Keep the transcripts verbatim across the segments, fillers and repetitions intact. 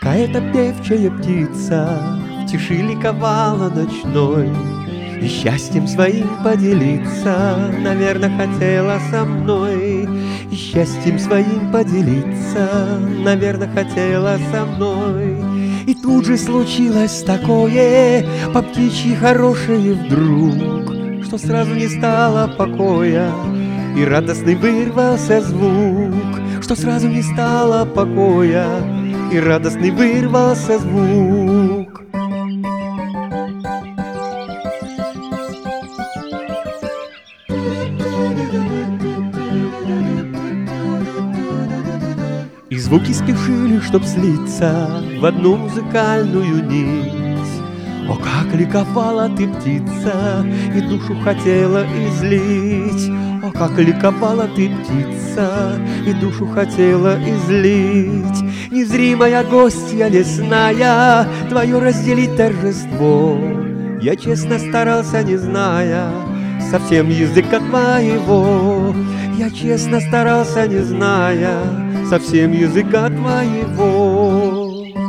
какая-то певчая птица в тиши ликовала ночной, и счастьем своим поделиться, наверное, хотела со мной. И счастьем своим поделиться, наверное, хотела со мной. И тут же случилось такое, по птичьи хорошее вдруг, что сразу не стало покоя, и радостный вырвался звук, что сразу не стало покоя, и радостный вырвался звук. И звуки спешили, чтоб слиться в одну музыкальную нить. О, как ликовала ты, птица, и душу хотела излить. О, как ликовала ты, птица, и душу хотела излить. Незримая гостья лесная, твое разделить торжество. Я честно старался, не зная совсем языка твоего. Я честно старался, не зная совсем языка твоего.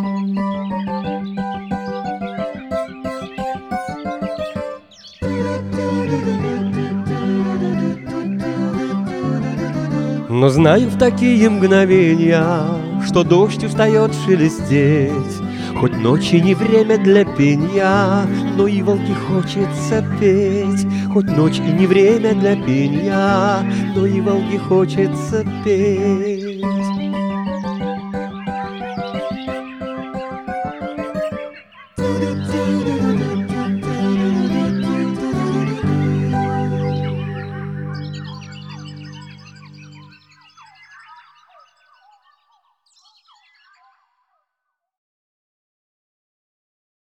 Но знаю в такие мгновения, что дождь устает шелестеть. Хоть ночи не время для пенья, но и волки хочется петь. Хоть ночь и не время для пенья, но и волки хочется петь.